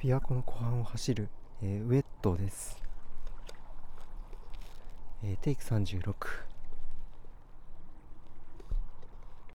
琵琶湖の湖畔を走る、ウェットです。テイク36。